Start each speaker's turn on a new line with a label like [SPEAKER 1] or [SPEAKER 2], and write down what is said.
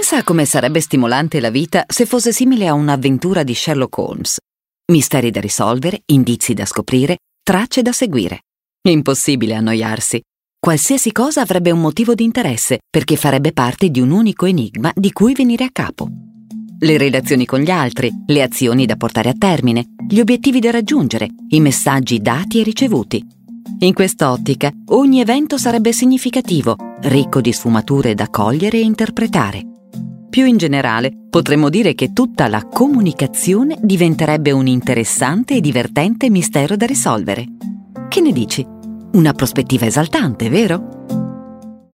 [SPEAKER 1] Pensa a come sarebbe stimolante la vita se fosse simile a un'avventura di Sherlock Holmes. Misteri da risolvere, indizi da scoprire, tracce da seguire. Impossibile annoiarsi. Qualsiasi cosa avrebbe un motivo di interesse, perché farebbe parte di un unico enigma di cui venire a capo. Le relazioni con gli altri, le azioni da portare a termine, gli obiettivi da raggiungere, i messaggi dati e ricevuti. In quest'ottica, ogni evento sarebbe significativo, ricco di sfumature da cogliere e interpretare. Più in generale, potremmo dire che tutta la comunicazione diventerebbe un interessante e divertente mistero da risolvere. Che ne dici? Una prospettiva esaltante, vero?